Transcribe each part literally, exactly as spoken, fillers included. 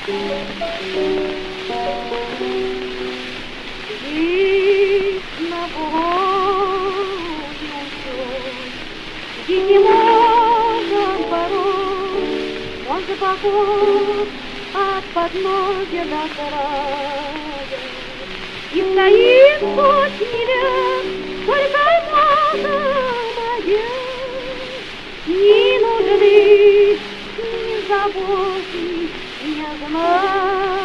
на волю и не можем порой, он же похож от подножья до края. И стоит путь невест, только мода моя, не нужны ни заботы, ни знания.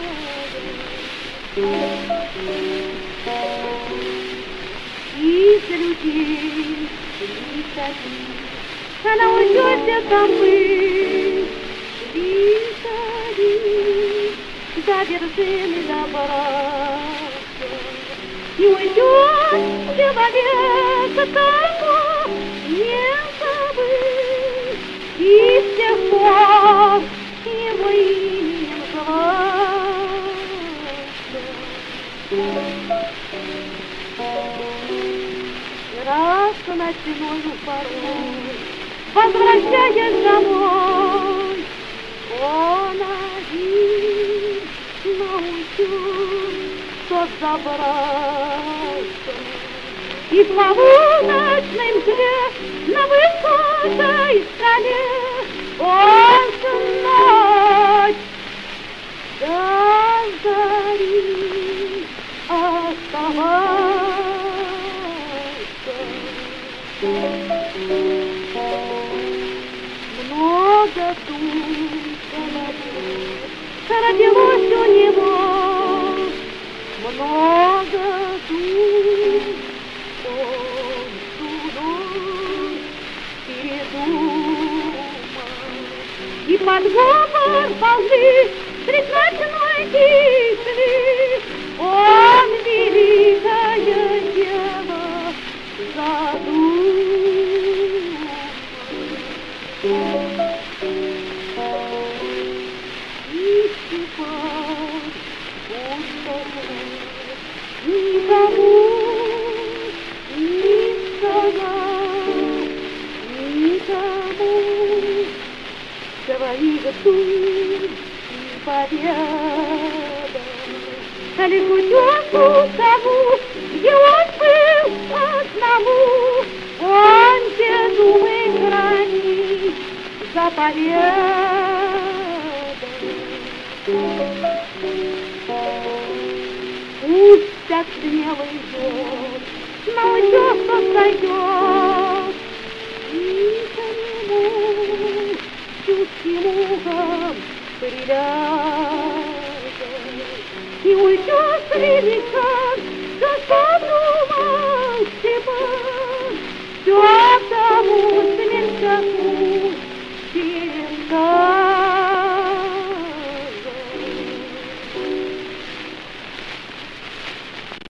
Из людей не таких, она уйдет забыть, витали до вершины добраться. И уйдет человек, того не забыть, и с тех пор его именем зваться. Раз ночною порой, возвращаясь домой, он один научился забраться. И в полуночном тле на высокой скале он всю ночь до зари оставался. Много душ родилось у него, много душ он судой передумал. И под говор ползы средь ночной тишины он великое дело задумал. И теперь он никому не сказал, никому своих душ не поведал. Лишь утесу тому, где он был одному, он те думы хранит заповедал. Пусть так смело идет, на утес сойдет, и к нему чутким ухом приляжет, и уйдет с